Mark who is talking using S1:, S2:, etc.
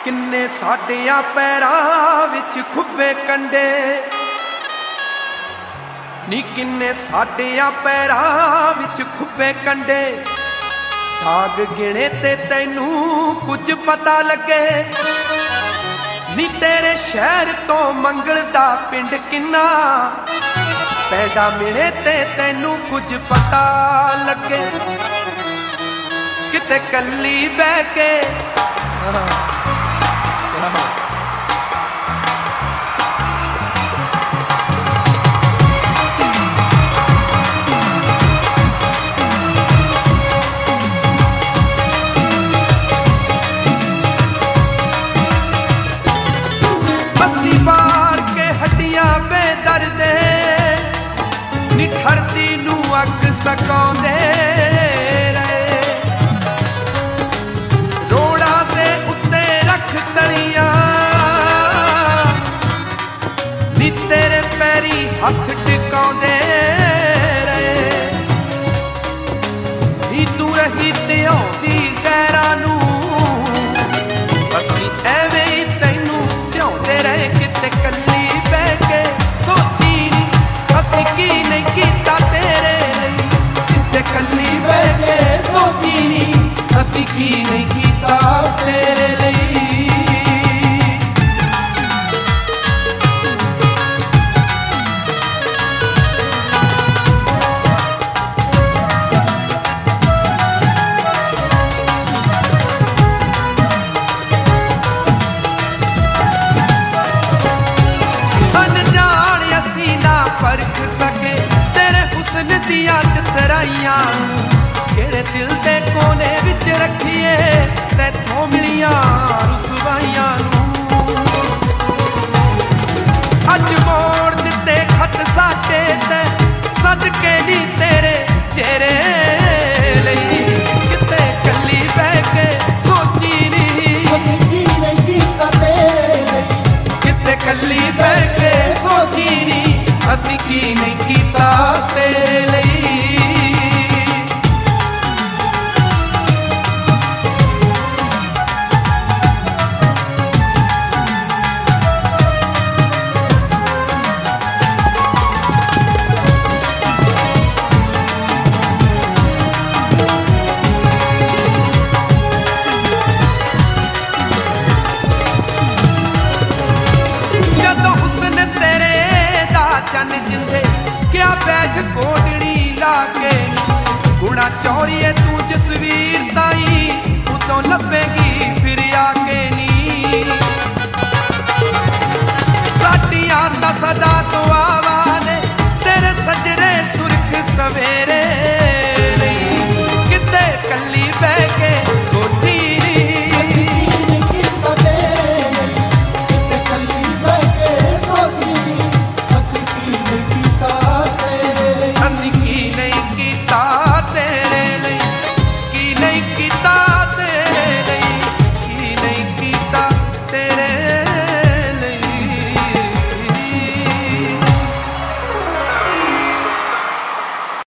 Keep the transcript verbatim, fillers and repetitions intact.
S1: किन्ने साडियां पैरां विच खुब्बे कंडे नी किन्ने साडियां पैरां विच खुब्बे कंडे दाग गिणे ते तैनू कुछ पता लगे नी तेरे शहर तो मंगल दा पिंड किन्ना पैडा मिले ते तैनू कुछ पता लगे किते कल्ली बह के बसी बार के हड्डियां बेदर्द निठरदी नू अग सकाउंदे तेरे पैरी हथ टिकाउंदे रहे नी तू रही ध्याउंदी गैरां नू असीं एवें ही तैनू ध्याउंदे रहे किते कल्ली बह के सोची नी असीं की नहीं कीता तेरे लई किते कल्ली बह के सोची नी असीं की नहीं कीता तेरे लई परख सके तेरे हुस्न दियां चितराइयां केड़े दिल दे कोने विच रखिए तैथों मिलियां रुसवाइयां अज मोड़ दिते खत साडे ते सदके नी तेरे चेहरे लई किते कल्ली बह के सोची नी
S2: की नहीं कीता तेरे लई
S1: किते कल्ली बह के सोची नी असीं की नहीं कीता तेरे लई जदों हुस्न तेरे दा चन जिंदे क्या बैठ कोटड़ी ला के गुणा चौड़िए